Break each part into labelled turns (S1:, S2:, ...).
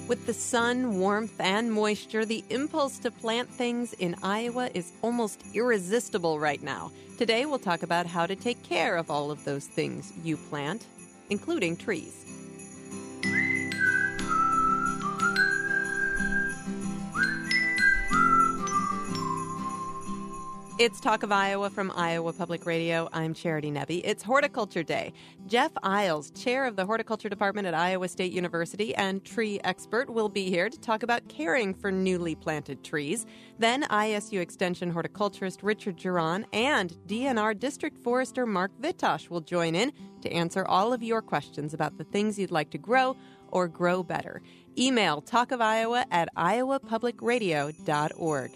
S1: With the sun, warmth, and moisture, the impulse to plant things in Iowa is almost irresistible right now. Today, we'll talk about how to take care of all of those things you plant, including trees. It's Talk of Iowa from Iowa Public Radio. I'm Charity Nebbe. It's Horticulture Day. Jeff Isles, chair of the Horticulture Department at Iowa State University and tree expert, will be here to talk about caring for newly planted trees. Then ISU Extension horticulturist Richard Geron and DNR District Forester Mark Vitosh will join in to answer all of your questions about the things you'd like to grow or grow better. Email talkofiowa@iowapublicradio.org.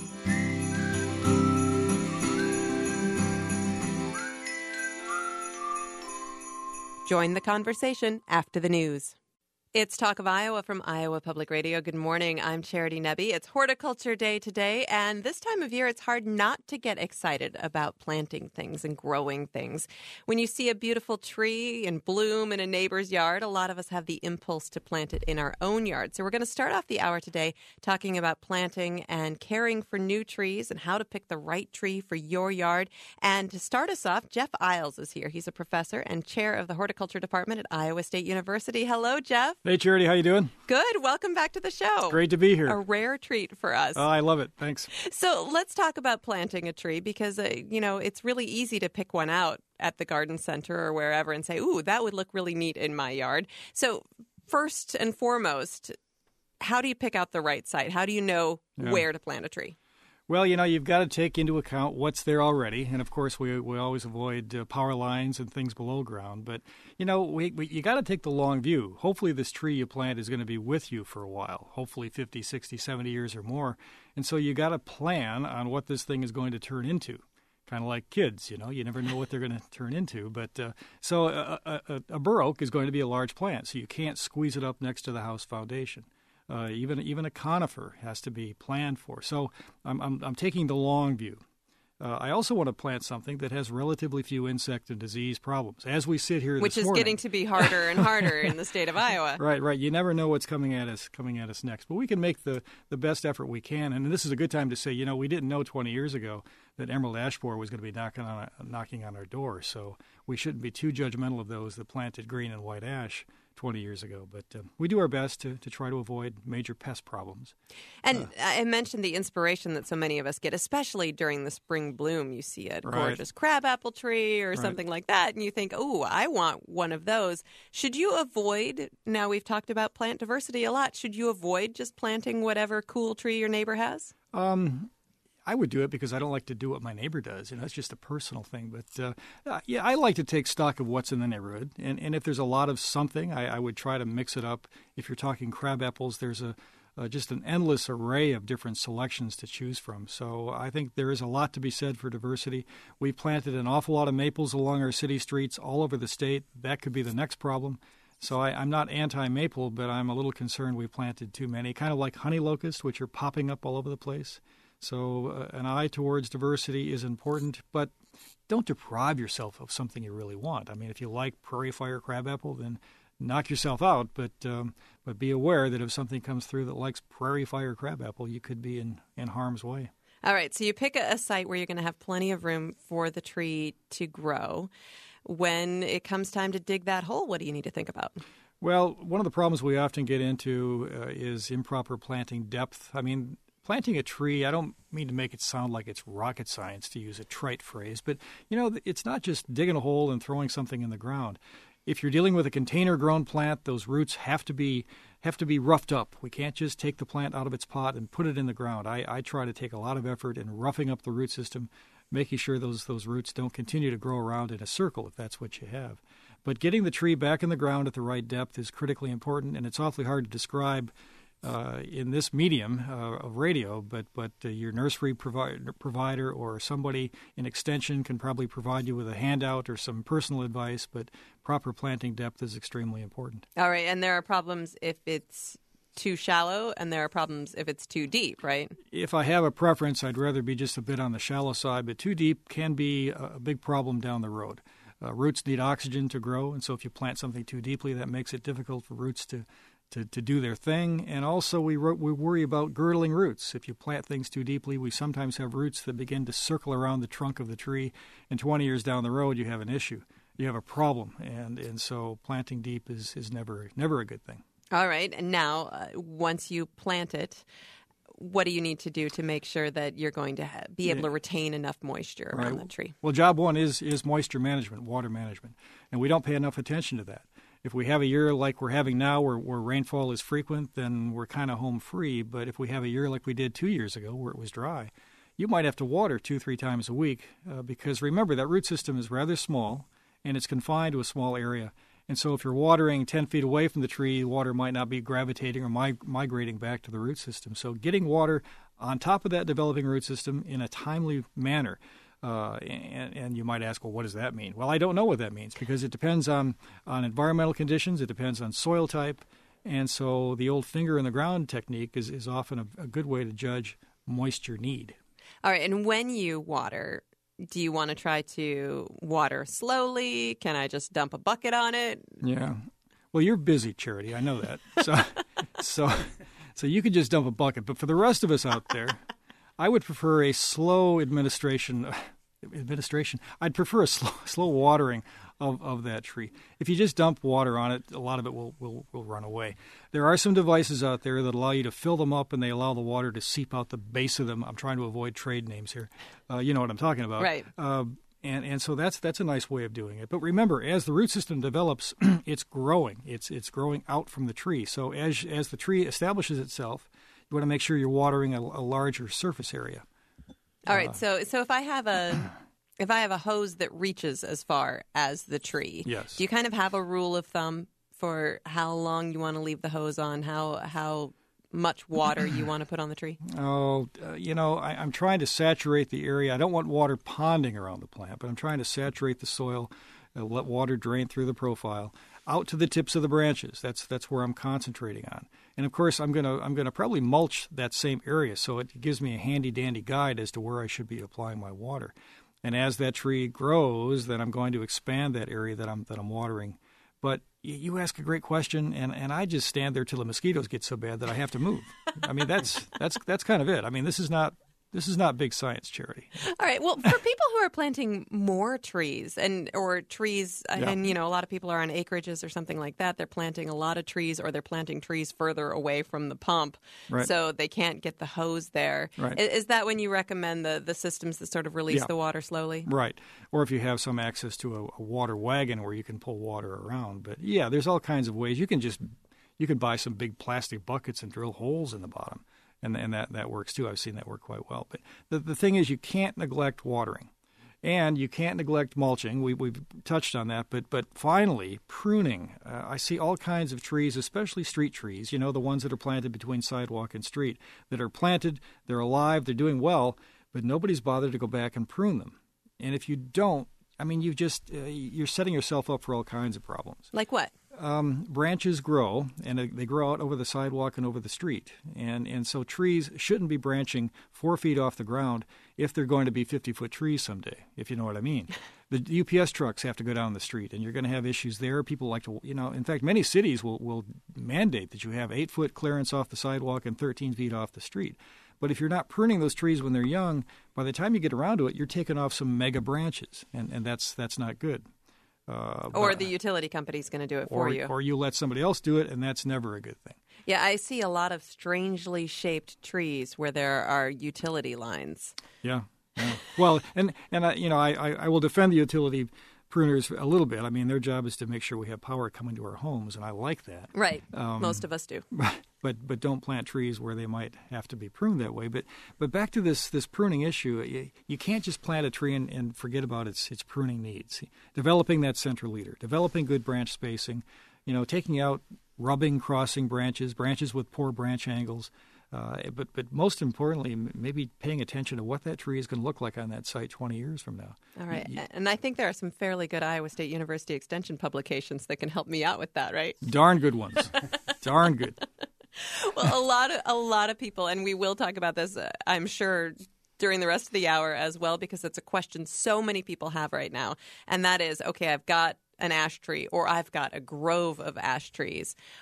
S1: Join the conversation after the news. It's Talk of Iowa from Iowa Public Radio. Good morning. I'm Charity Nebbe. It's Horticulture Day today, and this time of year, it's hard not to get excited about planting things and growing things. When you see a beautiful tree in bloom in a neighbor's yard, a lot of us have the impulse to plant it in our own yard. So we're going to start off the hour today talking about planting and caring for new trees and how to pick the right tree for your yard. And to start us off, Jeff Isles is here. He's a professor and chair of the Horticulture Department at Iowa State University. Hello, Jeff.
S2: Hey, Charity, how you doing?
S1: Good. Welcome back to the show.
S2: It's great to be here.
S1: A rare treat for us.
S2: Oh, I love it. Thanks.
S1: So let's talk about planting a tree because, it's really easy to pick one out at the garden center or wherever and say, ooh, that would look really neat in my yard. So first and foremost, how do you pick out the right site? How do you know where to plant a tree?
S2: Well, you've got to take into account what's there already. And, of course, we always avoid power lines and things below ground. But, you got to take the long view. Hopefully this tree you plant is going to be with you for a while, hopefully 50, 60, 70 years or more. And so you got to plan on what this thing is going to turn into. Kind of like kids, you never know what they're going to turn into. But so a bur oak is going to be a large plant, so you can't squeeze it up next to the house foundation. Even a conifer has to be planned for. So I'm taking the long view. I also want to plant something that has relatively few insect and disease problems. As we sit here
S1: Which
S2: this
S1: is
S2: morning,
S1: getting to be harder and harder in the state of Iowa.
S2: Right. You never know what's coming at us next. But we can make the best effort we can. And this is a good time to say, we didn't know 20 years ago that emerald ash borer was going to be knocking on our door. So we shouldn't be too judgmental of those that planted green and white ash 20 years ago. But we do our best to try to avoid major pest problems.
S1: And I mentioned the inspiration that so many of us get, especially during the spring bloom. You see a gorgeous crabapple tree or something like that, and you think, oh, I want one of those. Should you avoid, now we've talked about plant diversity a lot, should you avoid just planting whatever cool tree your neighbor has?
S2: I would do it because I don't like to do what my neighbor does. It's just a personal thing. But, I like to take stock of what's in the neighborhood. And if there's a lot of something, I would try to mix it up. If you're talking crab apples, there's just an endless array of different selections to choose from. So I think there is a lot to be said for diversity. We planted an awful lot of maples along our city streets all over the state. That could be the next problem. So I'm not anti-maple, but I'm a little concerned we planted too many, kind of like honey locusts, which are popping up all over the place. So an eye towards diversity is important, but don't deprive yourself of something you really want. I mean, if you like prairie fire crabapple, then knock yourself out, but be aware that if something comes through that likes prairie fire crabapple, you could be in harm's way.
S1: All right, so you pick a site where you're going to have plenty of room for the tree to grow. When it comes time to dig that hole, what do you need to think about?
S2: Well, one of the problems we often get into is improper planting depth. I mean, planting a tree, I don't mean to make it sound like it's rocket science, to use a trite phrase, but, it's not just digging a hole and throwing something in the ground. If you're dealing with a container-grown plant, those roots have to be roughed up. We can't just take the plant out of its pot and put it in the ground. I try to take a lot of effort in roughing up the root system, making sure those roots don't continue to grow around in a circle if that's what you have. But getting the tree back in the ground at the right depth is critically important, and it's awfully hard to describe in this medium of radio, but your nursery provider or somebody in extension can probably provide you with a handout or some personal advice, but proper planting depth is extremely important.
S1: All right, and there are problems if it's too shallow, and there are problems if it's too deep, right?
S2: If I have a preference, I'd rather be just a bit on the shallow side, but too deep can be a big problem down the road. Roots need oxygen to grow, and so if you plant something too deeply, that makes it difficult for roots to to do their thing. And also we worry about girdling roots. If you plant things too deeply, we sometimes have roots that begin to circle around the trunk of the tree, and 20 years down the road you have an issue. You have a problem, and so planting deep is never a good thing.
S1: All right. And now, once you plant it, what do you need to do to make sure that you're going to be able to retain enough moisture around the tree?
S2: Well, job one is moisture management, water management, and we don't pay enough attention to that. If we have a year like we're having now where rainfall is frequent, then we're kind of home free. But if we have a year like we did 2 years ago where it was dry, you might have to water 2-3 times a week because remember that root system is rather small and it's confined to a small area. And so if you're watering 10 feet away from the tree, water might not be gravitating or migrating back to the root system. So getting water on top of that developing root system in a timely manner. And you might ask, well, what does that mean? Well, I don't know what that means because it depends on environmental conditions. It depends on soil type. And so the old finger in the ground technique is often a good way to judge moisture need.
S1: All right. And when you water, do you want to try to water slowly? Can I just dump a bucket on it?
S2: Yeah. Well, you're busy, Charity. I know that. So you could just dump a bucket. But for the rest of us out there, I would prefer a slow administration. I'd prefer a slow watering of that tree. If you just dump water on it, a lot of it will run away. There are some devices out there that allow you to fill them up, and they allow the water to seep out the base of them. I'm trying to avoid trade names here. You know what I'm talking about.
S1: Right.
S2: And so that's a nice way of doing it. But remember, as the root system develops, it's growing. It's growing out from the tree. So as the tree establishes itself, you want to make sure you're watering a larger surface area.
S1: All right. So if I have a hose that reaches as far as the tree,
S2: yes.
S1: Do you kind of have a rule of thumb for how long you want to leave the hose on? How much water you want to put on the tree?
S2: Oh, I'm trying to saturate the area. I don't want water ponding around the plant, but I'm trying to saturate the soil, let water drain through the profile out to the tips of the branches. That's where I'm concentrating on. And of course, I'm gonna probably mulch that same area, so it gives me a handy dandy guide as to where I should be applying my water. And as that tree grows, then I'm going to expand that area that I'm watering. But you ask a great question, and I just stand there till the mosquitoes get so bad that I have to move. I mean, that's kind of it. I mean, this is not big science, Charity.
S1: All right. Well, for people who are planting more trees and a lot of people are on acreages or something like that, they're planting a lot of trees or they're planting trees further away from the pump,
S2: right.
S1: So they can't get the hose there.
S2: Right.
S1: Is that when you recommend the systems that sort of release the water slowly?
S2: Right. Or if you have some access to a water wagon where you can pull water around. But yeah, there's all kinds of ways. You can buy some big plastic buckets and drill holes in the bottom. And that works too. I've seen that work quite well. But the thing is, you can't neglect watering, and you can't neglect mulching. We've touched on that. But finally, pruning. I see all kinds of trees, especially street trees. You know, the ones that are planted between sidewalk and street that are planted. They're alive. They're doing well, but nobody's bothered to go back and prune them. And if you don't, I mean, you're setting yourself up for all kinds of problems.
S1: Like what?
S2: Branches grow, and they grow out over the sidewalk and over the street. And so trees shouldn't be branching 4 feet off the ground if they're going to be 50-foot trees someday, if you know what I mean. The UPS trucks have to go down the street, and you're going to have issues there. People like to, in fact, many cities will mandate that you have 8-foot clearance off the sidewalk and 13 feet off the street. But if you're not pruning those trees when they're young, by the time you get around to it, you're taking off some mega branches, and that's not good.
S1: Or the utility company's going to do it for you.
S2: Or you let somebody else do it, and that's never a good thing.
S1: Yeah, I see a lot of strangely shaped trees where there are utility lines.
S2: Yeah. Well, and I will defend the utility pruners a little bit. I mean, their job is to make sure we have power coming to our homes, and I like that.
S1: Right. Most of us do.
S2: But don't plant trees where they might have to be pruned that way. But back to this pruning issue, you can't just plant a tree and forget about its pruning needs. Developing that central leader, developing good branch spacing, taking out rubbing, crossing branches with poor branch angles. But most importantly, maybe paying attention to what that tree is going to look like on that site 20 years from now.
S1: All right. And I think there are some fairly good Iowa State University Extension publications that can help me out with that, right?
S2: Darn good ones. Darn good.
S1: Well, a lot of people, and we will talk about this, I'm sure, during the rest of the hour as well, because it's a question so many people have right now. And that is, okay, I've got an ash tree or I've got a grove of ash trees.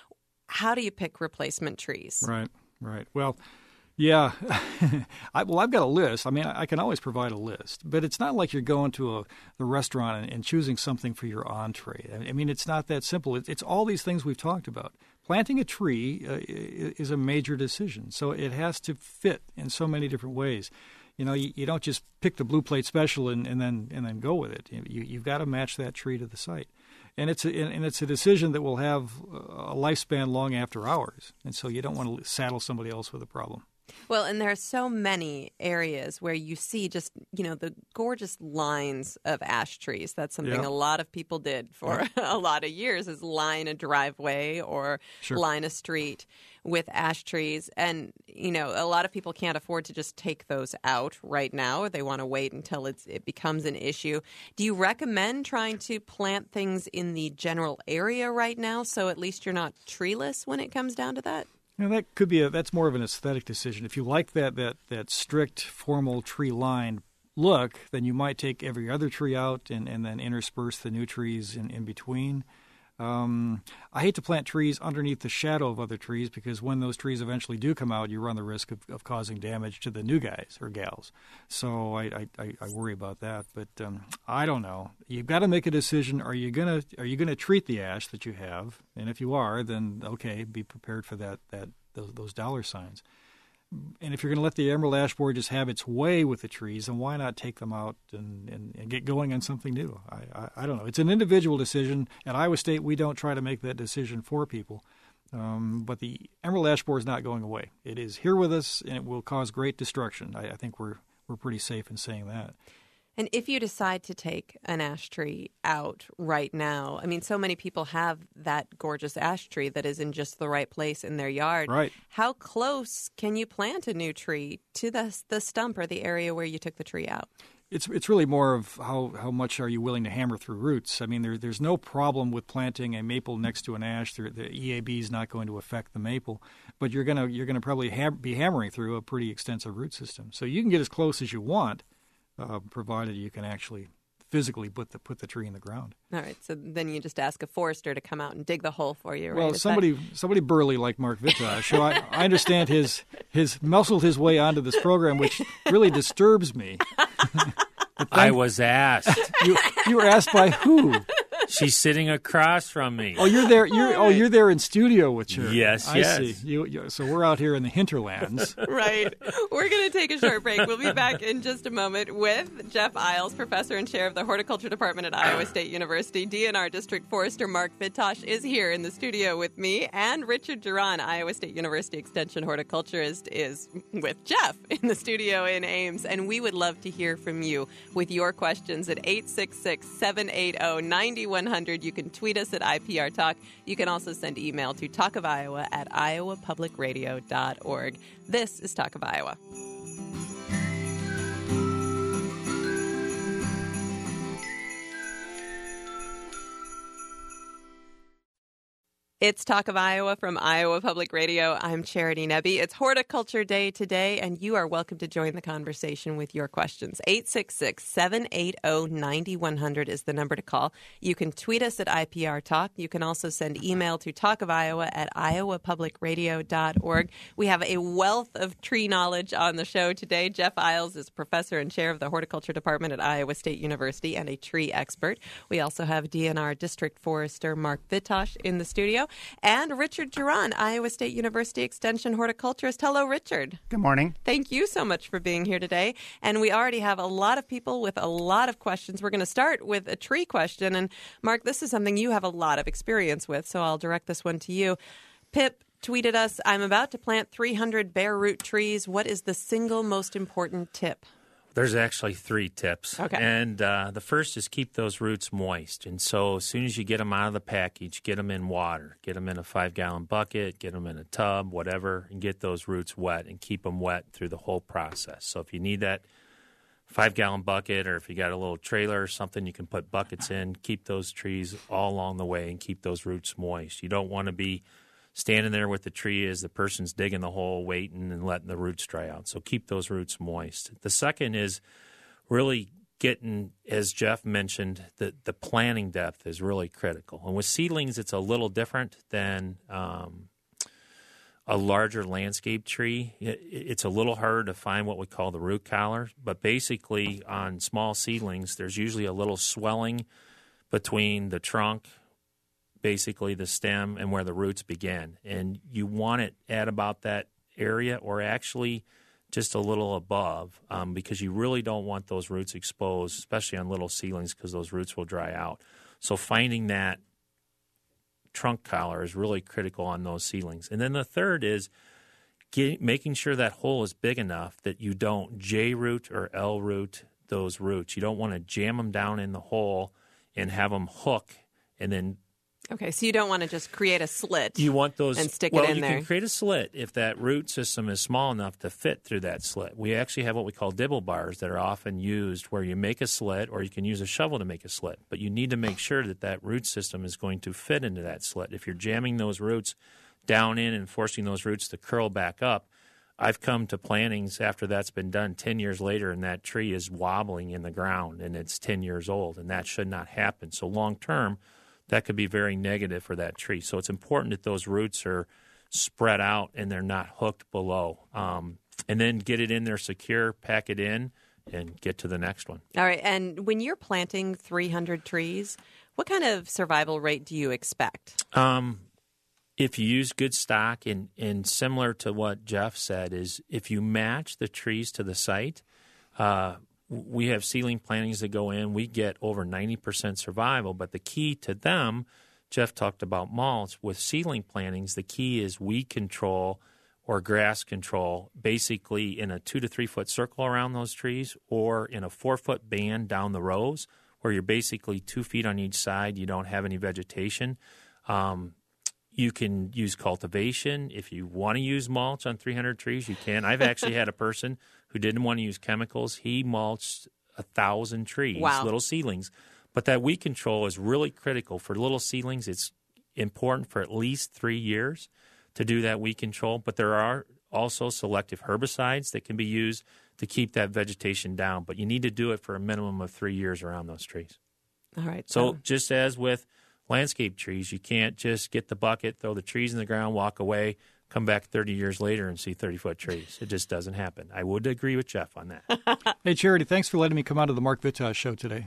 S1: how do you pick replacement trees?
S2: Right. Well, yeah. I've got a list. I mean, I can always provide a list, but it's not like you're going to the restaurant and choosing something for your entree. I mean, it's not that simple. It's all these things we've talked about. Planting a tree is a major decision, so it has to fit in so many different ways. You know, you don't just pick the blue plate special and then go with it. You've got to match that tree to the site. And it's a decision that will have a lifespan long after ours. And so you don't want to saddle somebody else with a problem.
S1: Well, and there are so many areas where you see just, the gorgeous lines of ash trees. That's something a lot of people did for a lot of years, is line a driveway or line a street with ash trees. And, a lot of people can't afford to just take those out right now. They want to wait until it becomes an issue. Do you recommend trying to plant things in the general area right now so at least you're not treeless when it comes down to that?
S2: That could that's more of an aesthetic decision. If you like that strict, formal tree line look, then you might take every other tree out and then intersperse the new trees in between. I hate to plant trees underneath the shadow of other trees because when those trees eventually do come out, you run the risk of causing damage to the new guys or gals. So I worry about that. But I don't know. You've got to make a decision. Are you gonna treat the ash that you have? And if you are, then okay, be prepared for those dollar signs. And if you're going to let the emerald ash borer just have its way with the trees, then why not take them out and get going on something new? I don't know. It's an individual decision. At Iowa State, we don't try to make that decision for people. But the emerald ash borer is not going away. It is here with us, and it will cause great destruction. I think we're pretty safe in saying that.
S1: And if you decide to take an ash tree out right now, I mean, so many people have that gorgeous ash tree that is in just the right place in their yard.
S2: Right.
S1: How close can you plant a new tree to the stump or the area where you took the tree out?
S2: It's really more of how much are you willing to hammer through roots. I mean, there's no problem with planting a maple next to an ash. The EAB is not going to affect the maple, but you're gonna probably be hammering through a pretty extensive root system. So you can get as close as you want, provided you can actually physically put the tree in the ground.
S1: All right, so then you just ask a forester to come out and dig the hole for you, right?
S2: Well, somebody burly like Mark Vitosh, who I understand his muscled his way onto this program, which really disturbs me.
S3: I was asked.
S2: You were asked by who?
S3: She's sitting across from me.
S2: Oh, you're there. You're there in studio with her.
S3: Yes,
S2: I see. So we're out here in the hinterlands.
S1: Right. We're going to take a short break. We'll be back in just a moment with Jeff Isles, professor and chair of the horticulture department at Iowa State University. DNR District Forester Mark Vitosh is here in the studio with me, and Richard Duran, Iowa State University Extension horticulturist, is with Jeff in the studio in Ames. And we would love to hear from you with your questions at 866-780-9100. You can tweet us at IPR Talk. You can also send email to talkofiowa@iowapublicradio.org. This is Talk of Iowa. It's Talk of Iowa from Iowa Public Radio. I'm Charity Nebbe. It's Horticulture Day today, and you are welcome to join the conversation with your questions. 866-780-9100 is the number to call. You can tweet us at IPR Talk. You can also send email to talkofiowa@iowapublicradio.org. We have a wealth of tree knowledge on the show today. Jeff Isles is professor and chair of the horticulture department at Iowa State University and a tree expert. We also have DNR District Forester Mark Vitosh in the studio. And Richard Duran, Iowa State University Extension horticulturist. Hello, Richard.
S4: Good morning.
S1: Thank you so much for being here today. And we already have a lot of people with a lot of questions. We're going to start with a tree question. And Mark, this is something you have a lot of experience with, so I'll direct this one to you. Pip tweeted us, I'm about to plant 300 bare root trees. What is the single most important tip?
S3: There's actually 3 tips.
S1: Okay.
S3: And the first is keep those roots moist. And so as soon as you get them out of the package, get them in water. Get them in a 5-gallon bucket, get them in a tub, whatever, and get those roots wet and keep them wet through the whole process. So if you need that 5-gallon bucket, or if you got a little trailer or something, you can put buckets in. Keep those trees all along the way and keep those roots moist. You don't want to be standing there with the tree as the person's digging the hole, waiting and letting the roots dry out. So keep those roots moist. The second is really getting, as Jeff mentioned, the planting depth is really critical. And with seedlings, it's a little different than a larger landscape tree, it's a little harder to find what we call the root collar. But basically, on small seedlings, there's usually a little swelling between the trunk, basically the stem, and where the roots begin. And you want it at about that area, or actually just a little above, because you really don't want those roots exposed, especially on little seedlings, because those roots will dry out. So finding that trunk collar is really critical on those seedlings. And then the third is making sure that hole is big enough that you don't J-root or L-root those roots. You don't want to jam them down in the hole and have them hook and then...
S1: Okay, so you don't want to just create a slit.
S3: You want those
S1: and stick it in there.
S3: You can create a slit if that root system is small enough to fit through that slit. We actually have what we call dibble bars that are often used where you make a slit, or you can use a shovel to make a slit. But you need to make sure that that root system is going to fit into that slit. If you're jamming those roots down in and forcing those roots to curl back up, I've come to plantings after that's been done 10 years later, and that tree is wobbling in the ground, and it's 10 years old, and that should not happen. So long term, that could be very negative for that tree. So it's important that those roots are spread out and they're not hooked below. And then get it in there secure, pack it in, and get to the next one.
S1: All right. And when you're planting 300 trees, what kind of survival rate do you expect?
S3: If you use good stock, and similar to what Jeff said, is if you match the trees to the site, we have seedling plantings that go in. We get over 90% survival, but the key to them, Jeff talked about mulch. With seedling plantings, the key is weed control or grass control, basically in a 2 to 3 foot circle around those trees, or in a 4 foot band down the rows, where you're basically 2 feet on each side. You don't have any vegetation. You can use cultivation. If you want to use mulch on 300 trees, you can. I've actually had a person who didn't want to use chemicals. He mulched 1,000 trees,
S1: wow,
S3: little seedlings. But that weed control is really critical. For little seedlings, it's important for at least 3 years to do that weed control. But there are also selective herbicides that can be used to keep that vegetation down. But you need to do it for a minimum of 3 years around those trees.
S1: All right.
S3: So just as with landscape trees, you can't just get the bucket, throw the trees in the ground, walk away, come back 30 years later and see 30-foot trees. It just doesn't happen. I would agree with Jeff on that.
S2: Hey, Charity, thanks for letting me come out of the Mark Vitas show today.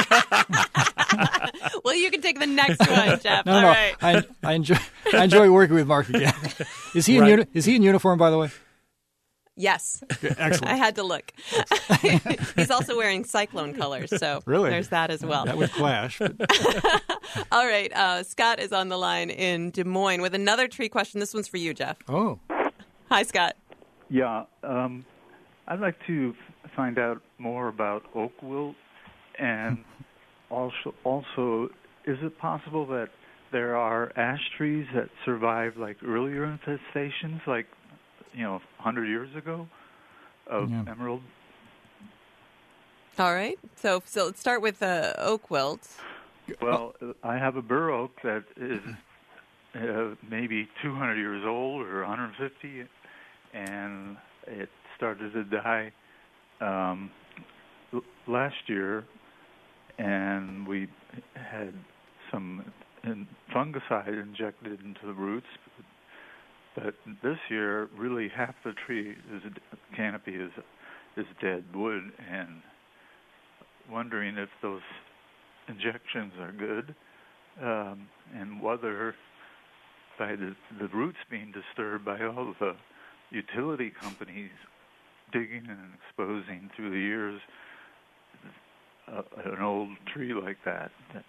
S1: Well, you can take the next one, Jeff.
S2: No,
S1: All right.
S2: I enjoy working with Mark again. Is he in uniform, by the way?
S1: Yes.
S2: Excellent.
S1: I had to look. He's also wearing cyclone colors, so
S2: really?
S1: There's that as well.
S2: That would clash. But...
S1: All right. Scott is on the line in Des Moines with another tree question. This one's for you, Jeff.
S2: Oh.
S1: Hi, Scott.
S4: Yeah. I'd like to find out more about oak wilt, and also, is it possible that there are ash trees that survive like earlier infestations, like 100 years ago of emerald?
S1: All right. So let's start with oak wilt.
S4: Well, I have a bur oak that is maybe 200 years old or 150, and it started to die last year, and we had some fungicide injected into the roots. But this year, really half the tree canopy is dead wood, and wondering if those injections are good, and whether by the roots being disturbed by all of the utility companies digging and exposing through the years an old tree like that.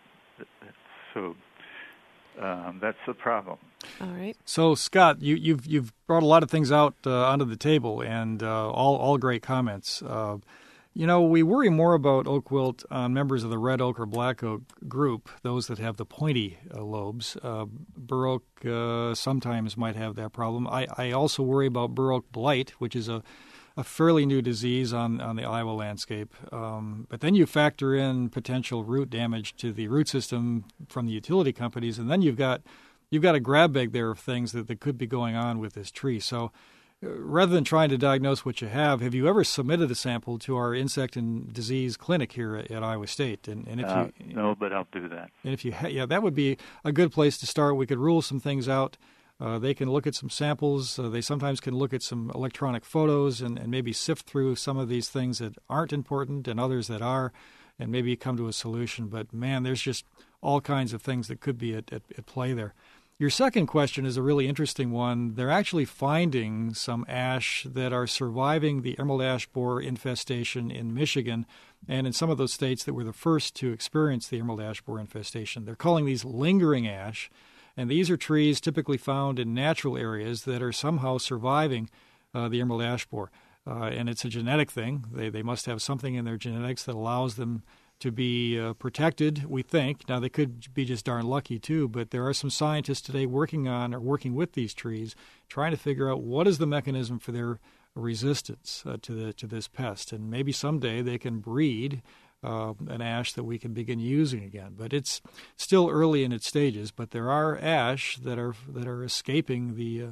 S4: That's the problem.
S1: All right.
S2: So, Scott, you've brought a lot of things out onto the table, and all great comments. We worry more about oak wilt on members of the red oak or black oak group, those that have the pointy lobes. Bur oak sometimes might have that problem. I also worry about bur oak blight, which is a fairly new disease on the Iowa landscape. But then you factor in potential root damage to the root system from the utility companies, and then you've got a grab bag there of things that could be going on with this tree. So rather than trying to diagnose what you have you ever submitted a sample to our insect and disease clinic here at Iowa State? And if
S4: no, but I'll do that.
S2: And if you that would be a good place to start. We could rule some things out They can look at some samples. They sometimes can look at some electronic photos and maybe sift through some of these things that aren't important and others that are, and maybe come to a solution. But, man, there's just all kinds of things that could be at play there. Your second question is a really interesting one. They're actually finding some ash that are surviving the emerald ash borer infestation in Michigan and in some of those states that were the first to experience the emerald ash borer infestation. They're calling these lingering ash, and these are trees typically found in natural areas that are somehow surviving the emerald ash borer. And it's a genetic thing. They must have something in their genetics that allows them to be protected, we think. Now, they could be just darn lucky, too, but there are some scientists today working with these trees, trying to figure out what is the mechanism for their resistance to this pest. And maybe someday they can breed an ash that we can begin using again. But it's still early in its stages, but there are ash that are escaping the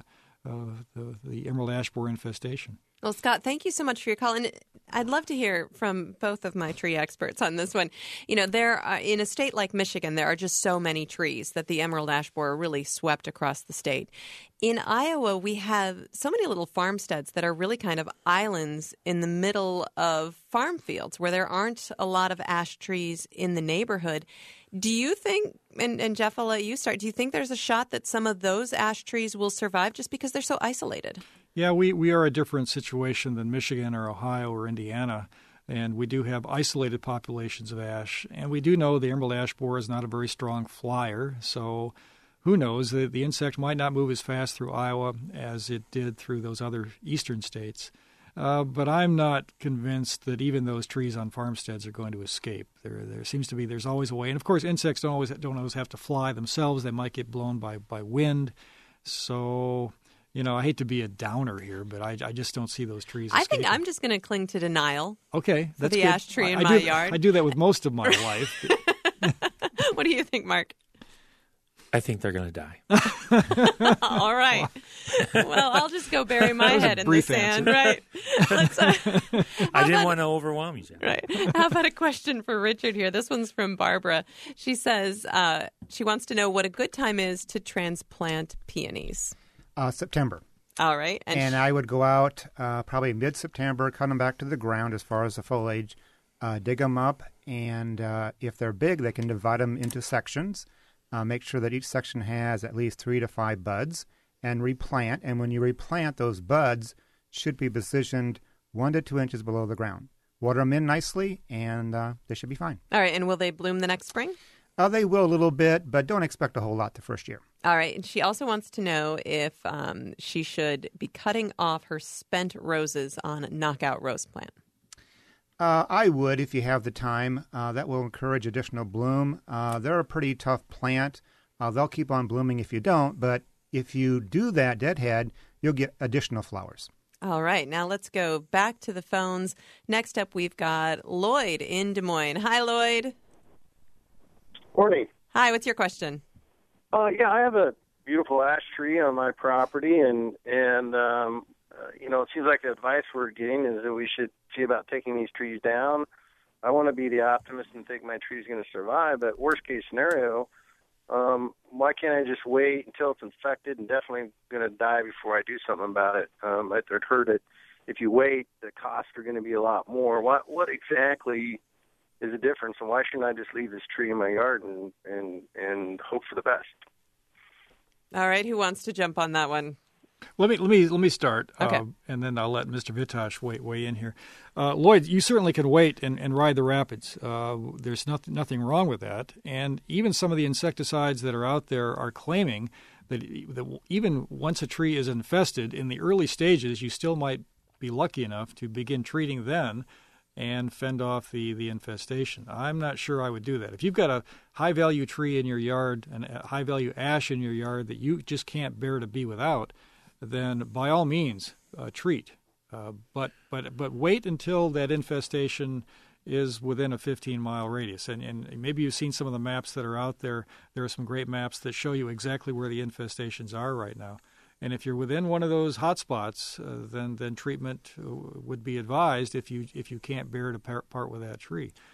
S2: emerald ash borer infestation.
S1: Well, Scott, thank you so much for your call. And I'd love to hear from both of my tree experts on this one. You know, in a state like Michigan, there are just so many trees that the emerald ash borer really swept across the state. In Iowa, we have so many little farmsteads that are really kind of islands in the middle of farm fields where there aren't a lot of ash trees in the neighborhood. Do you think, and Jeff, I'll let you start, do you think there's a shot that some of those ash trees will survive just because they're so isolated?
S2: Yeah, we are a different situation than Michigan or Ohio or Indiana, and we do have isolated populations of ash. And we do know the emerald ash borer is not a very strong flyer, so who knows? The insect might not move as fast through Iowa as it did through those other eastern states. But I'm not convinced that even those trees on farmsteads are going to escape. There seems to be, there's always a way. And, of course, insects don't always have to fly themselves. They might get blown by wind. So, you know, I hate to be a downer here, but I just don't see those trees escaping.
S1: I think I'm just going to cling to denial.
S2: Okay, that's
S1: the
S2: good.
S1: ash tree in my yard.
S2: I do that with most of my life.
S1: What do you think, Mark?
S3: I think they're going to die.
S1: All right. Well, I'll just go bury my head in the sand, right?
S3: I didn't want to overwhelm you, Jeff.
S1: Right. How about a question for Richard here? This one's from Barbara. She says she wants to know what a good time is to transplant peonies.
S5: September.
S1: All right.
S5: And I would go out probably mid-September, cut them back to the ground as far as the foliage, dig them up, and if they're big, they can divide them into sections. Make sure that each section has at least 3 to 5 buds, and replant. And when you replant, those buds should be positioned 1 to 2 inches below the ground. Water them in nicely, and they should be fine.
S1: All right. And will they bloom the next spring?
S5: They will a little bit, but don't expect a whole lot the first year.
S1: All right. And she also wants to know if she should be cutting off her spent roses on knockout rose plant.
S5: I would if you have the time. That will encourage additional bloom. They're a pretty tough plant. They'll keep on blooming if you don't, but if you do that deadhead, you'll get additional flowers.
S1: All right. Now let's go back to the phones. Next up, we've got Lloyd in Des Moines. Hi, Lloyd.
S6: Morning.
S1: Hi, what's your question?
S6: Yeah, I have a beautiful ash tree on my property, and you know, it seems like the advice we're getting is that we should see about taking these trees down. I want to be the optimist and think my tree's going to survive, but worst case scenario, why can't I just wait until it's infected and definitely going to die before I do something about it? I've heard that if you wait, the costs are going to be a lot more. What exactly is the difference, and why shouldn't I just leave this tree in my yard and hope for the best?
S1: All right, who wants to jump on that one?
S2: Let me start,
S1: okay.
S2: And then I'll let Mr. Vitosh weigh in here. Lloyd, you certainly can wait and ride the rapids. There's nothing wrong with that. And even some of the insecticides that are out there are claiming that even once a tree is infested, in the early stages, you still might be lucky enough to begin treating then and fend off the infestation. I'm not sure I would do that. If you've got a high-value tree in your yard and a high-value ash in your yard that you just can't bear to be without, then by all means treat. But wait until that infestation is within a 15-mile radius. And maybe you've seen some of the maps that are out there. There are some great maps that show you exactly where the infestations are right now. And if you're within one of those hot spots, then treatment would be advised if you can't bear to part with that tree.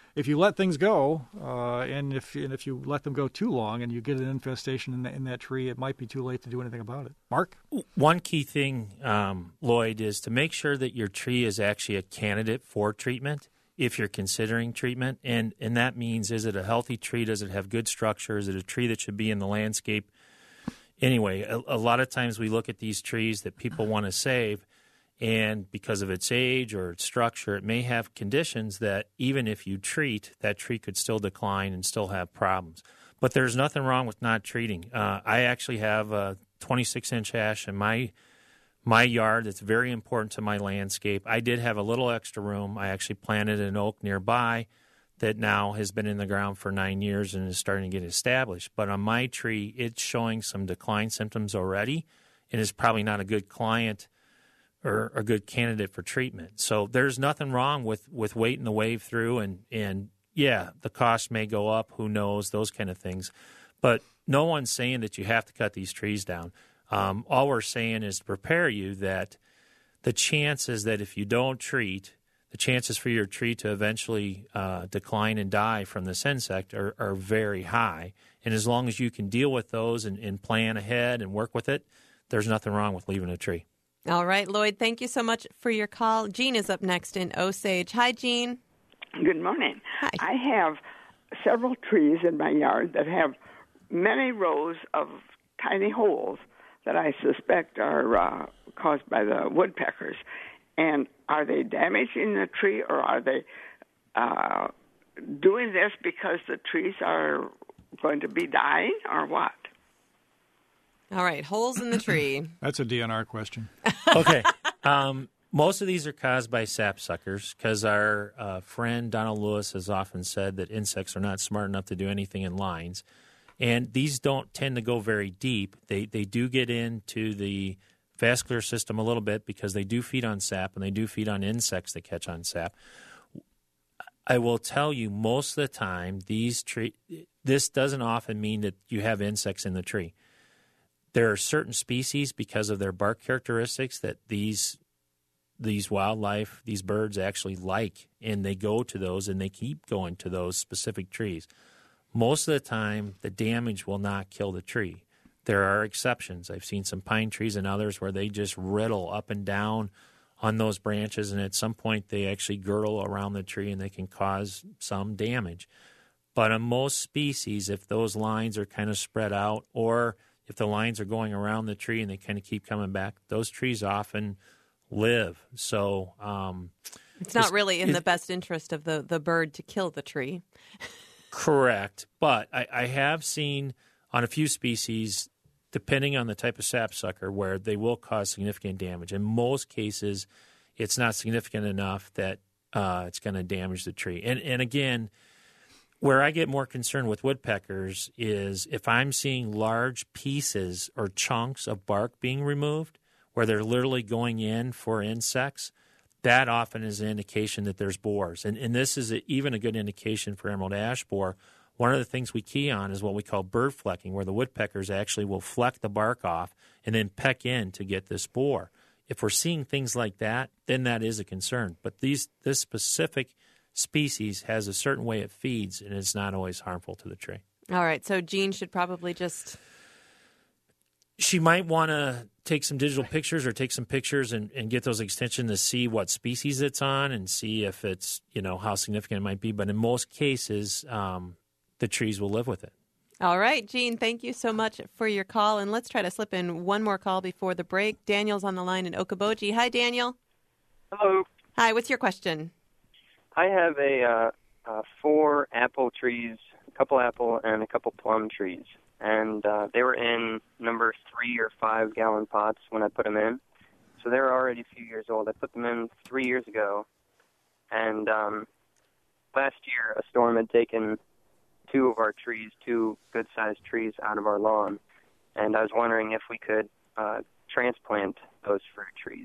S2: if you let things go, and if you let them go too long and you get an infestation in that tree, it might be too late to do anything about it. Mark?
S3: One key thing, Lloyd, is to make sure that your tree is actually a candidate for treatment if you're considering treatment. And that means, is it a healthy tree? Does it have good structure? Is it a tree that should be in the landscape? Anyway, a lot of times we look at these trees that people want to save, and because of its age or its structure, it may have conditions that even if you treat, that tree could still decline and still have problems. But there's nothing wrong with not treating. I actually have a 26-inch ash in my yard that's very important to my landscape. I did have a little extra room. I actually planted an oak nearby that now has been in the ground for 9 years and is starting to get established. But on my tree, it's showing some decline symptoms already and is probably not a good client or a good candidate for treatment. So there's nothing wrong with waiting the wave through, and yeah, the cost may go up, who knows, those kind of things. But no one's saying that you have to cut these trees down. All we're saying is to prepare you that the chances that if you don't treat, the chances for your tree to eventually decline and die from this insect are very high. And as long as you can deal with those and plan ahead and work with it, there's nothing wrong with leaving a tree.
S1: All right, Lloyd, thank you so much for your call. Jean is up next in Osage. Hi, Jean.
S7: Good morning.
S1: Hi.
S7: I have several trees in my yard that have many rows of tiny holes that I suspect are caused by the woodpeckers. And are they damaging the tree, or are they doing this because the trees are going to be dying, or what?
S1: All right, holes in the tree.
S2: That's a DNR question.
S3: Okay. Most of these are caused by sapsuckers because our friend Donald Lewis has often said that insects are not smart enough to do anything in lines. And these don't tend to go very deep. They do get into the vascular system a little bit because they do feed on sap and they do feed on insects that catch on sap. I will tell you, most of the time, this doesn't often mean that you have insects in the tree. There are certain species, because of their bark characteristics, that these wildlife, these birds actually like, and they go to those and they keep going to those specific trees. Most of the time, the damage will not kill the tree. There are exceptions. I've seen some pine trees and others where they just riddle up and down on those branches, and at some point they actually girdle around the tree and they can cause some damage. But on most species, if those lines are kind of spread out, or if the lines are going around the tree and they kind of keep coming back, those trees often live. So
S1: it's not really in the best interest of the bird to kill the tree.
S3: Correct. But I have seen on a few species, depending on the type of sapsucker, where they will cause significant damage. In most cases, it's not significant enough that it's going to damage the tree. And again, where I get more concerned with woodpeckers is if I'm seeing large pieces or chunks of bark being removed, where they're literally going in for insects, that often is an indication that there's borers. And this is even a good indication for emerald ash borer. One of the things we key on is what we call bird flecking, where the woodpeckers actually will fleck the bark off and then peck in to get this borer. If we're seeing things like that, then that is a concern. But this specific species has a certain way it feeds, and it's not always harmful to the tree.
S1: All right, so Jean should probably just...
S3: She might want to take some digital pictures or take some pictures and get those extensions to see what species it's on and see if it's, how significant it might be. But in most cases, the trees will live with it.
S1: All right, Jean, thank you so much for your call. And let's try to slip in one more call before the break. Daniel's on the line in Okoboji. Hi, Daniel.
S8: Hello.
S1: Hi, what's your question?
S8: I have 4 apple trees, a couple apple and a couple plum trees. And they were in number 3 or 5 gallon pots when I put them in. So they were already a few years old. I put them in 3 years ago. And last year, a storm had taken 2 of our trees, 2 good-sized trees, out of our lawn. And I was wondering if we could transplant those fruit trees.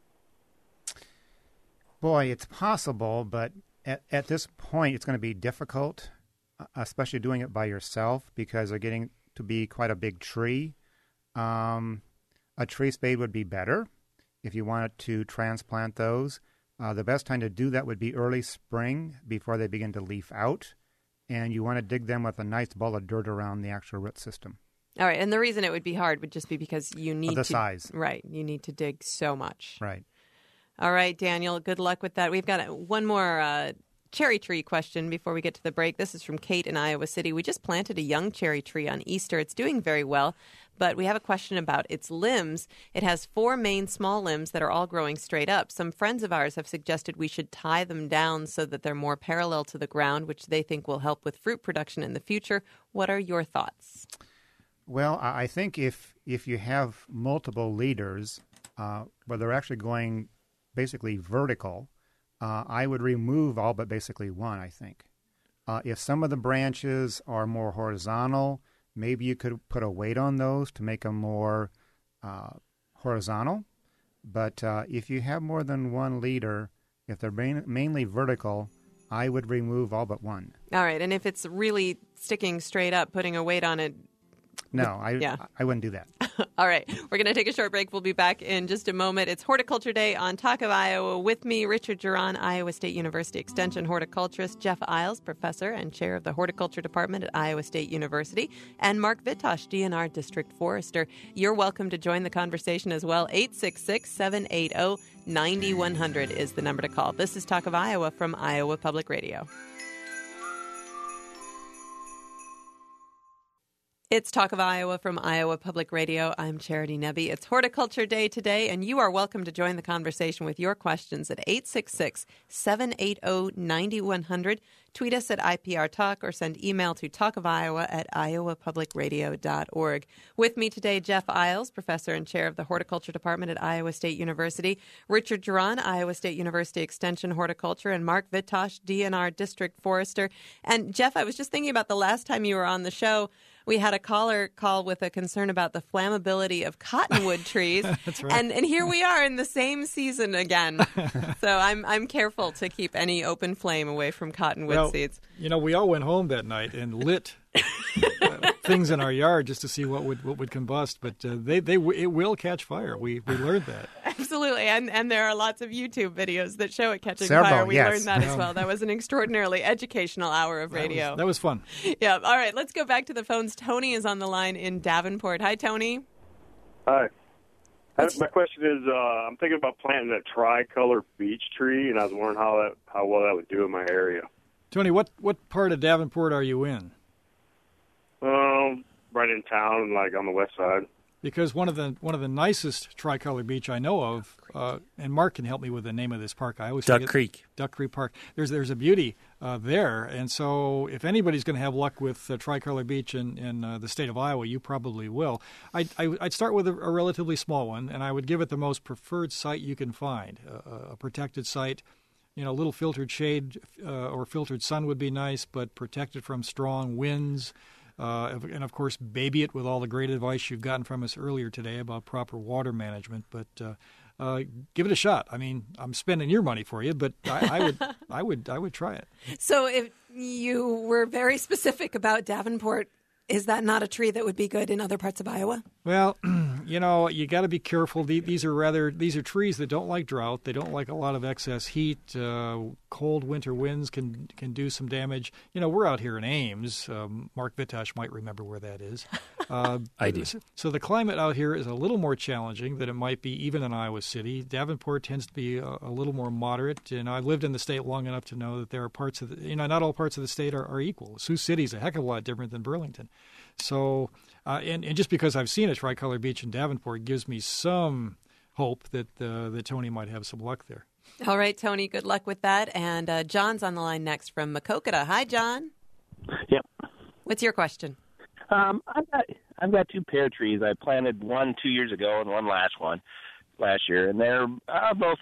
S5: Boy, it's possible, but at this point, it's going to be difficult, especially doing it by yourself, because they're getting to be quite a big tree. A tree spade would be better if you wanted to transplant those. The best time to do that would be early spring before they begin to leaf out, and you want to dig them with a nice ball of dirt around the actual root system.
S1: All right, and the reason it would be hard would just be because you need
S5: the size.
S1: Right, you need to dig so much.
S5: Right.
S1: All right, Daniel, good luck with that. We've got one more cherry tree question before we get to the break. This is from Kate in Iowa City. We just planted a young cherry tree on Easter. It's doing very well, but we have a question about its limbs. It has 4 main small limbs that are all growing straight up. Some friends of ours have suggested we should tie them down so that they're more parallel to the ground, which they think will help with fruit production in the future. What are your thoughts?
S5: Well, I think if you have multiple leaders, where they're actually going basically vertical, I would remove all but basically one, I think. If some of the branches are more horizontal, maybe you could put a weight on those to make them more horizontal. But if you have more than one leader, if they're mainly vertical, I would remove all but one.
S1: All right, and if it's really sticking straight up, putting a weight on it,
S5: no, I wouldn't do that.
S1: All right. We're going to take a short break. We'll be back in just a moment. It's Horticulture Day on Talk of Iowa. With me, Richard Duran, Iowa State University Extension horticulturist, Jeff Isles, professor and chair of the horticulture department at Iowa State University, and Mark Vitosh, DNR district forester. You're welcome to join the conversation as well. 866-780-9100 is the number to call. This is Talk of Iowa from Iowa Public Radio. It's Talk of Iowa from Iowa Public Radio. I'm Charity Nebbe. It's Horticulture Day today, and you are welcome to join the conversation with your questions at 866-780-9100. Tweet us at IPR Talk or send email to talkofiowa@iowapublicradio.org. With me today, Jeff Isles, professor and chair of the horticulture department at Iowa State University, Richard Duran, Iowa State University Extension horticulture, and Mark Vitosh, DNR district forester. And Jeff, I was just thinking about the last time you were on the show. We had a caller call with a concern about the flammability of cottonwood trees.
S2: That's right.
S1: And here we are in the same season again. So I'm careful to keep any open flame away from cottonwood seeds.
S2: You know, we all went home that night and lit things in our yard just to see what would combust, but it will catch fire. We learned that.
S1: Absolutely, and there are lots of YouTube videos that show it catching
S5: Several,
S1: fire. We
S5: yes.
S1: learned that as well. That was an extraordinarily educational hour of radio.
S2: That was fun.
S1: Yeah. All right, let's go back to the phones. Tony is on the line in Davenport. Hi, Tony.
S9: Hi. My question is, I'm thinking about planting a tricolor beech tree, and I was wondering how well that would do in my area.
S2: Tony, what part of Davenport are you in?
S9: Right in town, like on the west side.
S2: Because one of the nicest tricolor beech I know of, and Mark can help me with the name of this park. I always
S3: Duck Creek
S2: Park. There's a beauty there, and so if anybody's going to have luck with tricolor beech in the state of Iowa, you probably will. I'd start with a relatively small one, and I would give it the most preferred site you can find, a protected site. You know, a little filtered shade or filtered sun would be nice, but protected from strong winds. And, of course, baby it with all the great advice you've gotten from us earlier today about proper water management. But give it a shot. I mean, I'm spending your money for you, but I would try it.
S1: So if you were very specific about Davenport, is that not a tree that would be good in other parts of Iowa?
S2: Well, you know, you got to be careful. These are trees that don't like drought. They don't like a lot of excess heat. Cold winter winds can do some damage. You know, we're out here in Ames. Mark Vitosh might remember where that is.
S3: I do.
S2: So the climate out here is a little more challenging than it might be even in Iowa City. Davenport tends to be a little more moderate. And I've lived in the state long enough to know that there are parts of not all parts of the state are equal. Sioux City is a heck of a lot different than Burlington. So, and just because I've seen a tricolor beech in Davenport gives me some hope that Tony might have some luck there.
S1: All right, Tony, good luck with that. And John's on the line next from Maquoketa. Hi, John.
S10: Yep.
S1: What's your question?
S10: I've got 2 pear trees. I planted one 2 years ago and one last year, and they're both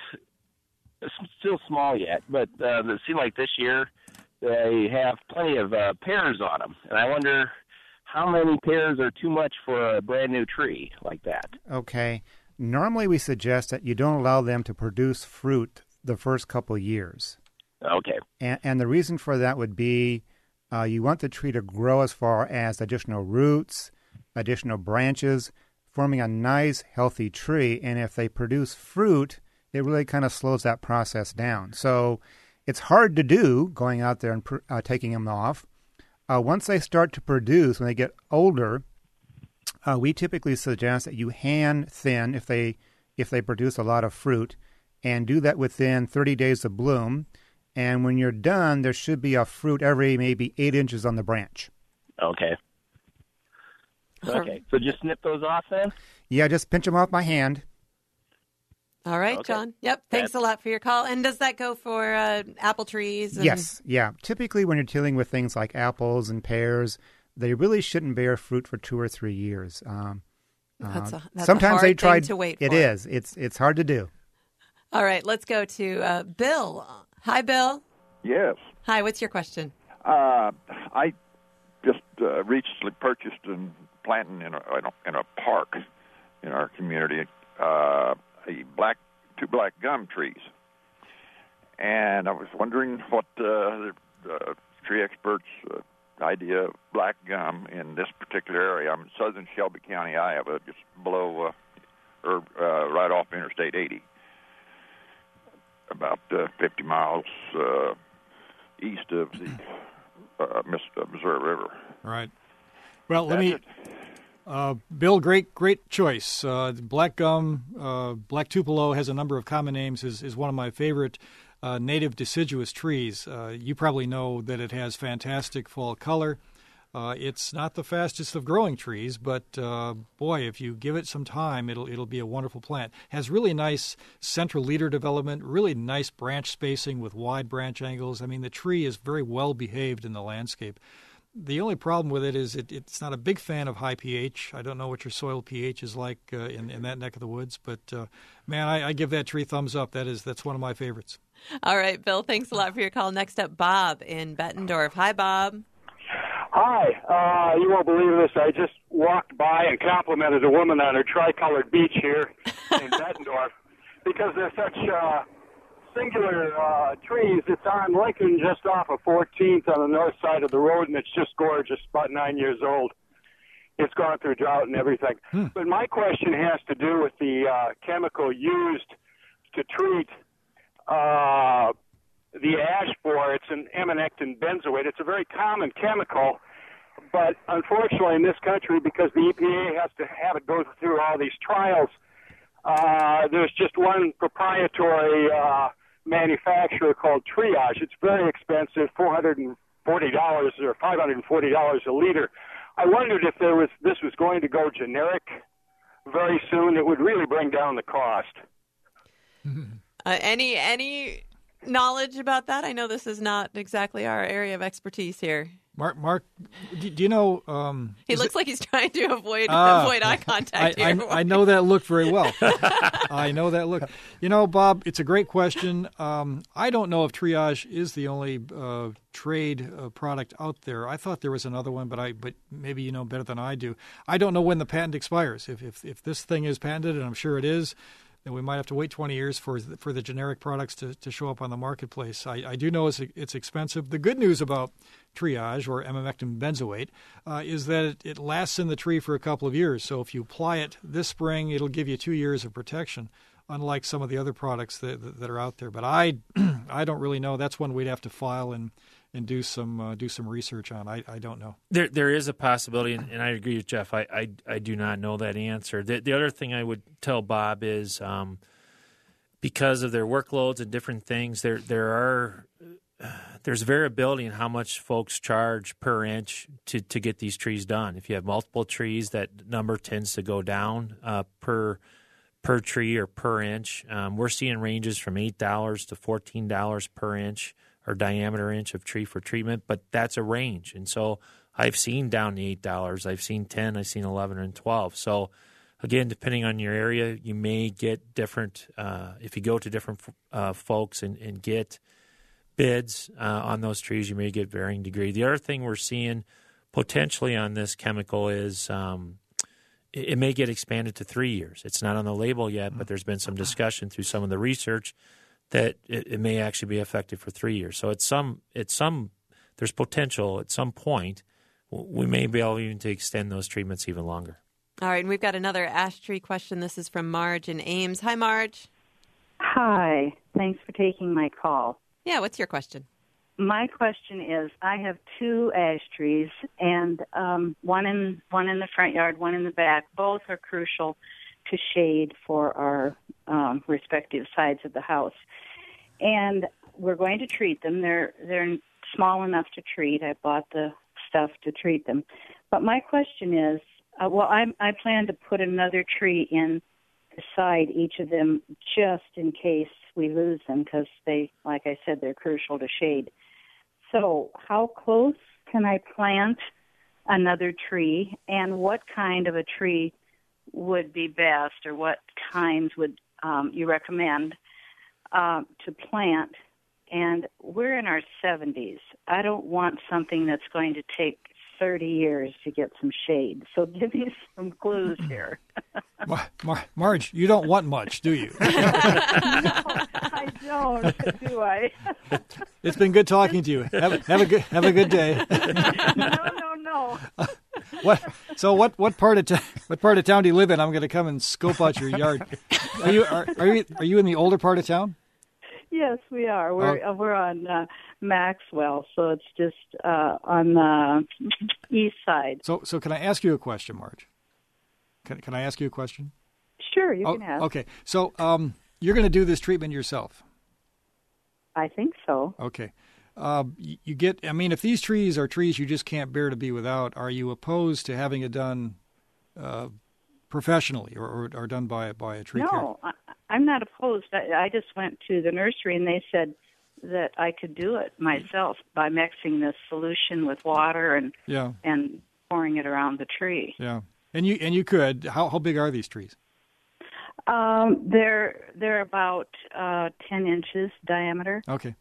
S10: still small yet. But it seems like this year they have plenty of pears on them, and I wonder how many pears are too much for a brand new tree like that.
S5: Okay. Normally we suggest that you don't allow them to produce fruit the first couple years.
S10: Okay.
S5: And the reason for that would be you want the tree to grow as far as additional roots, additional branches, forming a nice, healthy tree. And if they produce fruit it really kind of slows that process down. So it's hard to do going out there and taking them off. Once they start to produce, when they get older, we typically suggest that you hand thin if they produce a lot of fruit, and do that within 30 days of bloom. And when you're done, there should be a fruit every maybe 8 inches on the branch.
S10: Okay. Okay. So just snip those off then?
S5: Yeah, just pinch them off by hand.
S1: All right,
S10: Okay.
S1: John. Yep. Thanks a lot for your call. And does that go for apple trees? And...
S5: Yes. Yeah. Typically, when you're dealing with things like apples and pears, they really shouldn't bear fruit for 2 or 3 years.
S1: That's
S5: sometimes
S1: a hard
S5: they try
S1: thing to wait for.
S5: It is. It's hard to do.
S1: All right. Let's go to Bill. Hi, Bill.
S11: Yes.
S1: Hi. What's your question?
S11: I just recently purchased and planting in a park in our community two black gum trees, and I was wondering what the tree experts' idea of black gum in this particular area. I'm in southern Shelby County, Iowa, just below right off Interstate 80. About 50 miles east of the Missouri River.
S2: Right. Well, Bill, great choice. Black gum, black tupelo has a number of common names. Is one of my favorite native deciduous trees. You probably know that it has fantastic fall color. It's not the fastest of growing trees, but boy, if you give it some time, it'll be a wonderful plant. Has really nice central leader development, really nice branch spacing with wide branch angles. I mean, the tree is very well behaved in the landscape. The only problem with it is it's not a big fan of high pH. I don't know what your soil pH is like in that neck of the woods, but man, I give that tree thumbs up. That's one of my favorites.
S1: All right, Bill, thanks a lot for your call. Next up, Bob in Bettendorf. Hi, Bob.
S12: Hi. You won't believe this. I just walked by and complimented a woman on her tricolored beach here in Bettendorf because they're such singular trees. It's on Lincoln just off of 14th on the north side of the road, and it's just gorgeous, about 9 years old. It's gone through drought and everything. But my question has to do with the chemical used to treat the ash borer. It's an emamectin benzoate. It's a very common chemical, but unfortunately in this country, because the EPA has to have it go through all these trials, there's just one proprietary manufacturer called Triage. It's very expensive, $440 or $540 a liter. I wondered if this was going to go generic very soon. It would really bring down the cost.
S1: Any knowledge about that? I know this is not exactly our area of expertise here.
S2: Mark, do you know?
S1: He looks like he's trying to avoid eye contact here.
S2: I know that look very well. I know that look. You know, Bob, it's a great question. I don't know if Triage is the only trade product out there. I thought there was another one, but maybe you know better than I do. I don't know when the patent expires. If this thing is patented, and I'm sure it is, then we might have to wait 20 years for the generic products to show up on the marketplace. I do know it's expensive. The good news about Triage, or emamectin benzoate, is that it lasts in the tree for a couple of years. So if you apply it this spring, it'll give you 2 years of protection, unlike some of the other products that are out there. But I don't really know. That's one we'd have to file and do some research on. I don't know.
S3: There is a possibility, and I agree with Jeff. I do not know that answer. The other thing I would tell Bob is because of their workloads and different things, there's variability in how much folks charge per inch to get these trees done. If you have multiple trees, that number tends to go down per tree or per inch. We're seeing ranges from $8 to $14 per inch or diameter inch of tree for treatment, but that's a range. And so I've seen down to $8. I've seen 10. I've seen 11 and 12. So again, depending on your area, you may get different. If you go to different folks and get bids on those trees, you may get varying degree. The other thing we're seeing potentially on this chemical is it may get expanded to 3 years. It's not on the label yet, but there's been some discussion through some of the research that it may actually be effective for 3 years. So there's potential at some point we may be able even to extend those treatments even longer.
S1: All right, and we've got another ash tree question. This is from Marge in Ames. Hi, Marge.
S13: Hi. Thanks for taking my call.
S1: Yeah, what's your question?
S13: My question is, I have 2 ash trees, and one in the front yard, one in the back. Both are crucial to shade for our respective sides of the house. And we're going to treat them. They're small enough to treat. I bought the stuff to treat them. But my question is, I plan to put another tree in beside each of them just in case we lose them because they, like I said, they're crucial to shade. So how close can I plant another tree, and what kind of a tree would be best, or what kinds would you recommend to plant? And we're in our 70s. I don't want something that's going to take 30 years to get some shade. So give me some clues here.
S2: Marge, you don't want much, do you?
S13: No, I don't, do I?
S2: It's been good talking to you. Have a good day.
S13: No.
S2: What part of town do you live in? I'm going to come and scope out your yard. Are you in the older part of town?
S13: Yes, we are. We're on Maxwell, so it's just on the east side.
S2: So can I ask you a question, Marge? Can I ask you a question?
S13: Sure, you can ask.
S2: Okay, so you're going to do this treatment yourself?
S13: I think so.
S2: Okay. If these trees are trees you just can't bear to be without, are you opposed to having it done professionally or done by a tree care?
S13: No, I'm not opposed. I just went to the nursery and they said that I could do it myself by mixing this solution with water and pouring it around the tree.
S2: Yeah, and you could. How big are these trees?
S13: They're about 10 inches diameter.
S2: Okay.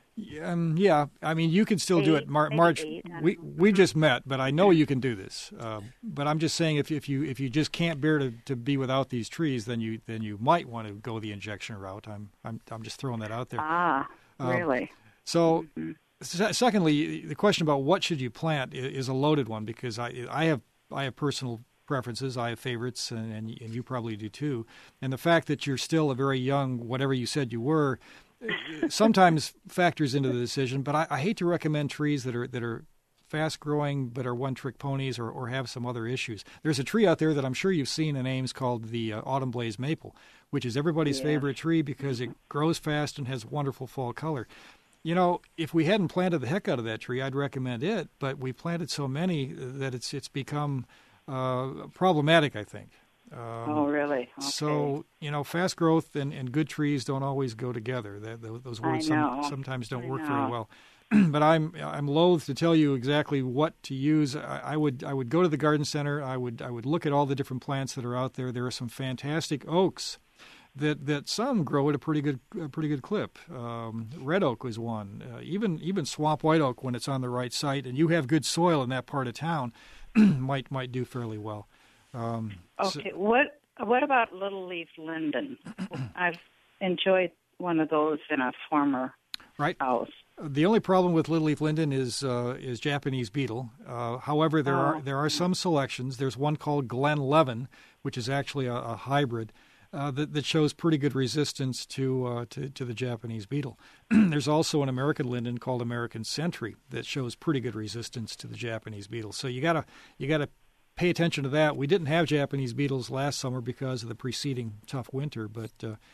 S2: Yeah, I mean, you can still do it, Marge. We just met, but I know you can do this. But I'm just saying, if you just can't bear to be without these trees, then you might want to go the injection route. I'm just throwing that out there.
S13: Really?
S2: So, secondly, the question about what should you plant is a loaded one because I have personal preferences. I have favorites, and you probably do too. And the fact that you're still a very young, whatever you said you were, sometimes factors into the decision. But I hate to recommend trees that are fast growing but are one-trick ponies or have some other issues. There's a tree out there that I'm sure you've seen in Ames called the Autumn Blaze Maple, which is everybody's favorite tree because it grows fast and has wonderful fall color. You know, if we hadn't planted the heck out of that tree, I'd recommend it. But we planted so many that it's become problematic, I think.
S13: Oh, really? Okay.
S2: So, fast growth and good trees don't always go together. Those words sometimes don't work very well. But I'm loath to tell you exactly what to use. I would go to the garden center. I would look at all the different plants that are out there. There are some fantastic oaks that some grow at a pretty good clip. Red oak is one. Even swamp white oak, when it's on the right site and you have good soil in that part of town, might do fairly well.
S13: Okay. What about little leaf linden? I've enjoyed one of those in a former house.
S2: The only problem with little leaf linden is Japanese beetle. However, there are some selections. There's one called Glenlevin, which is actually a hybrid that shows pretty good resistance to the Japanese beetle. There's also an American linden called American Century that shows pretty good resistance to the Japanese beetle. So you gotta pay attention to that. We didn't have Japanese beetles last summer because of the preceding tough winter, but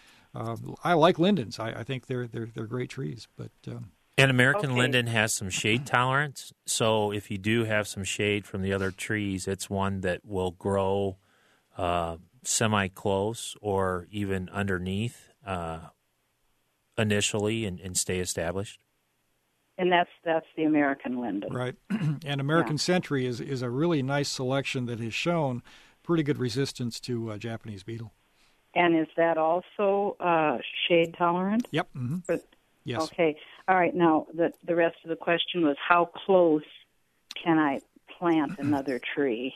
S2: I like lindens. I think they're great trees. But
S3: and American linden has some shade tolerance. So if you do have some shade from the other trees, it's one that will grow semi-close or even underneath initially and stay established.
S13: And that's the American linden.
S2: Right. And American Century is a really nice selection that has shown pretty good resistance to Japanese beetle.
S13: And is that also shade tolerant?
S2: Yep. Mm-hmm. Yes.
S13: Okay. All right. Now, the rest of the question was how close can I plant another tree?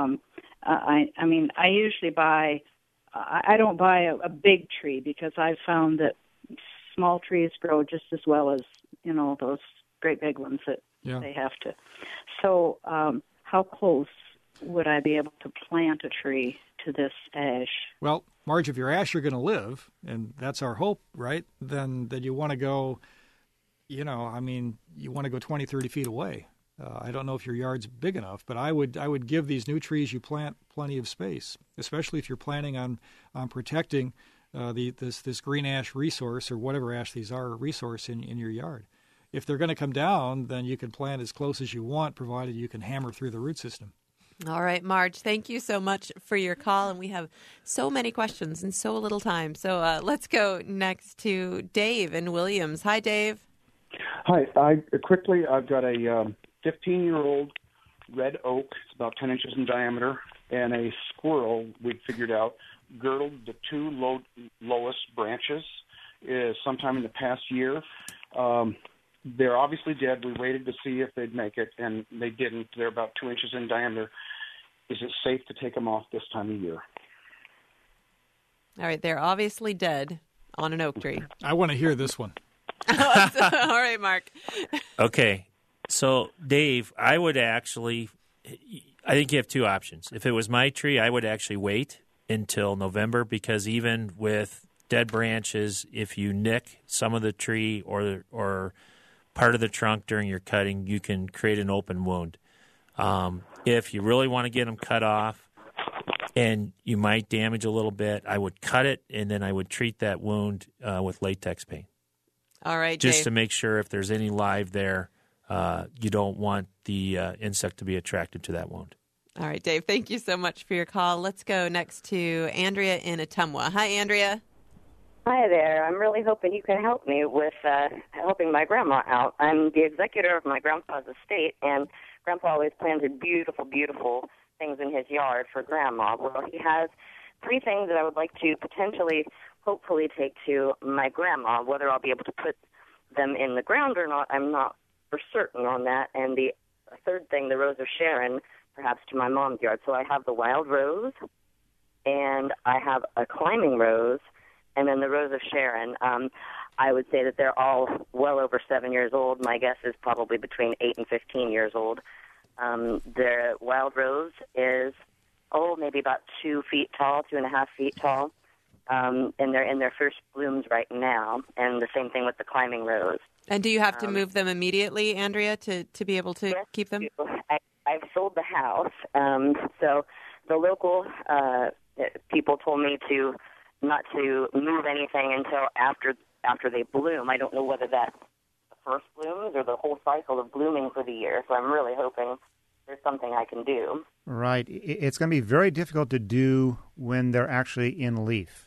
S13: I usually buy, I don't buy a big tree because I've found that small trees grow just as well as, those great big ones that they have to. So how close would I be able to plant a tree to this ash?
S2: Well, Marge, if your ash are going to live, and that's our hope, right, then you want to go, you want to go 20, 30 feet away. I don't know if your yard's big enough, but I would give these new trees you plant plenty of space, especially if you're planning on protecting this green ash resource, or whatever ash these are, resource in your yard. If they're going to come down, then you can plant as close as you want, provided you can hammer through the root system.
S1: All right, Marge, thank you so much for your call. And we have so many questions and so little time. So let's go next to Dave in Williams. Hi, Dave.
S14: Hi. I've got a 15-year-old red oak. It's about 10 inches in diameter, and a squirrel, we figured out, girdled the two lowest branches sometime in the past year. They're obviously dead. We waited to see if they'd make it, and they didn't. They're about 2 inches in diameter. Is it safe to take them off this time of year?
S1: All right, they're obviously dead on an oak tree.
S2: I want to hear this one.
S1: All right, Mark.
S3: Okay. So, Dave, I think you have two options. If it was my tree, I would actually wait until November, because even with dead branches, if you nick some of the tree or part of the trunk during your cutting, you can create an open wound. If you really want to get them cut off and you might damage a little bit, I would cut it, and then I would treat that wound with latex paint.
S1: All right,
S3: just
S1: Dave.
S3: to make sure if there's any live there, you don't want the insect to be attracted to that wound.
S1: All right, Dave, thank you so much for your call. Let's go next to Andrea in Ottumwa. Hi, Andrea.
S15: Hi there. I'm really hoping you can help me with helping my grandma out. I'm the executor of my grandpa's estate, and Grandpa always planted beautiful, beautiful things in his yard for Grandma. Well, he has 3 things that I would like to hopefully take to my grandma. Whether I'll be able to put them in the ground or not, I'm not for certain on that. And the third thing, the Rose of Sharon, perhaps to my mom's yard. So I have the wild rose, and I have a climbing rose, and then the Rose of Sharon. I would say that they're all well over 7 years old. My guess is probably between 8 and 15 years old. The wild rose is, maybe about 2 feet tall, 2.5 feet tall. And they're in their first blooms right now. And the same thing with the climbing rose.
S1: And do you have to move them immediately, Andrea, to be able to keep them?
S15: I've sold the house. So the local people told me not to move anything until after they bloom. I don't know whether that's the first blooms or the whole cycle of blooming for the year. So I'm really hoping there's something I can do.
S5: Right. It's going to be very difficult to do when they're actually in leaf.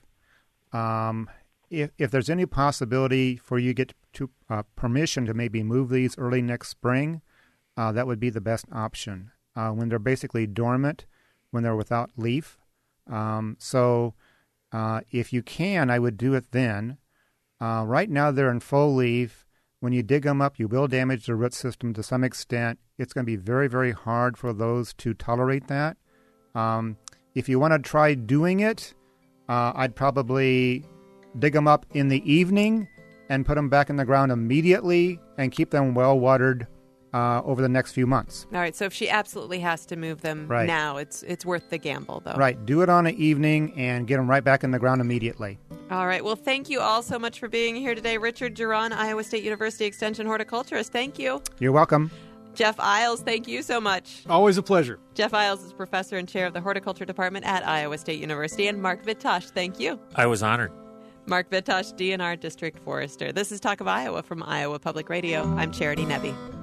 S5: If there's any possibility for you to get permission to maybe move these early next spring, that would be the best option. When they're basically dormant, when they're without leaf. So if you can, I would do it then. Right now they're in full leaf. When you dig them up, you will damage the root system to some extent. It's going to be very, very hard for those to tolerate that. If you want to try doing it, I'd probably dig them up in the evening and put them back in the ground immediately and keep them well watered over the next few months.
S1: All right, so if she absolutely has to move them now, it's worth the gamble, though.
S5: Right, do it on an evening and get them right back in the ground immediately.
S1: All right, well, thank you all so much for being here today. Richard Giron, Iowa State University Extension horticulturist, thank you.
S5: You're welcome.
S1: Jeff Isles, thank you so much.
S2: Always a pleasure.
S1: Jeff Isles is professor and chair of the horticulture department at Iowa State University. And Mark Vitosh, thank you.
S3: I was honored.
S1: Mark Vitosh, DNR District Forester. This is Talk of Iowa from Iowa Public Radio. I'm Charity Nebbe.